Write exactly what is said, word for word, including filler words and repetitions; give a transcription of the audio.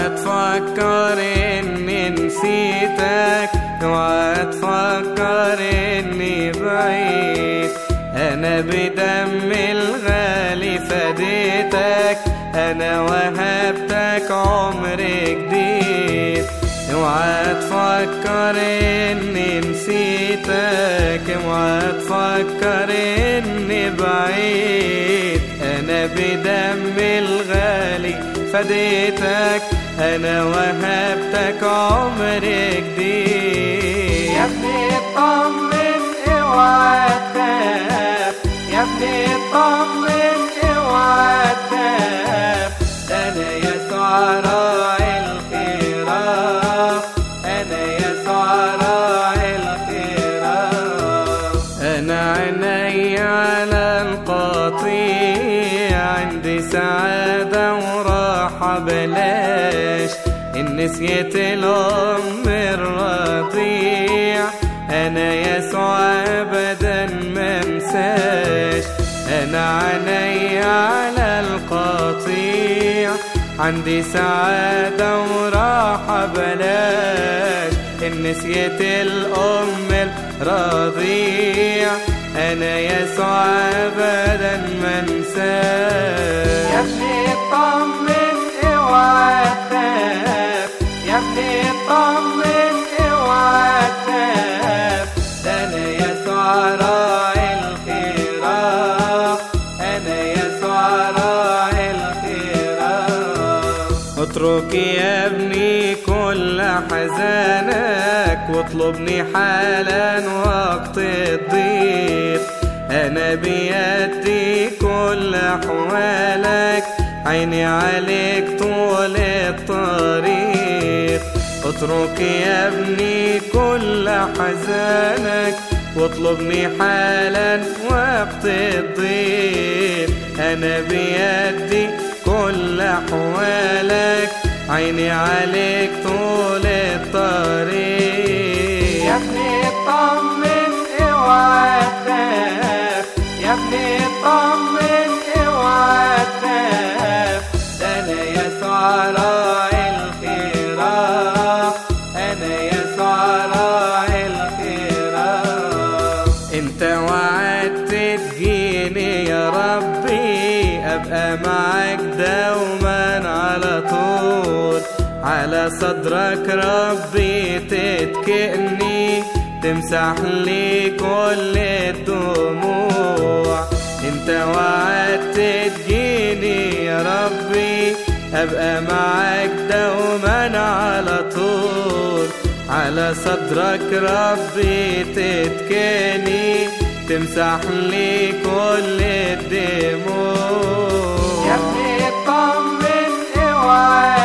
تفكر اني نسيتك، اوعى تفكر اني بعيد. انا بدم الغالي فديتك، انا وهبتك عمر جديد. اوعى تفكر اني نسيتك، اوعى تفكر اني بعيد. انا بدم الغالي فديتك، انا وهبتك عمر جديد. يا ابني اطمن اوعى تخاف، يا ابني اطمن اوعى تخاف. انا يسوع راعي الخراف، انا يسوع راعي الخراف. انا عيني على القطيع، عندي سعادة وراحة بلاش. إن نسيت الأم الرضيع، أنا يسوع أبدا ما انساش. أنا عيني على القطيع، عندي سعادة وراحة بلاش. إن نسيت الأم الرضيع، أنا يسوع أبدا ما انساش. يا ابني اطمن اوعى تخاف، يا ابني اطمن اوعى تخاف. أنا يسوع راعي الخراف، أنا يسوع راعي الخراف. اترك يا ابني كل حزانك، واطلبني حالا وقت الضيق. أنا بيدي كل أحوالك، عيني عليك طول الطريق. اترك يا ابني كل حزانك، واطلبني حالا وقت الضيق. أنا بيدي كل أحوالك، عيني عليك طول الطريق. يا ابني اطمن اوعى تخاف، يا ابني اطمن اوعى تخاف. انا يسوع راعي الخراف، انا يسوع راعي الخراف. انت وعدت تجيني يا ربي، ابقى معاك دوما على طول. على صدرك ربي تتكئني، تمسح لي كل الدموع. انت وعدت تجيني يا ربي، ابقى معاك دوما على طول. على صدرك ربي تتكئني، تمسح لي كل الدموع. يا ابني اطمن اوعى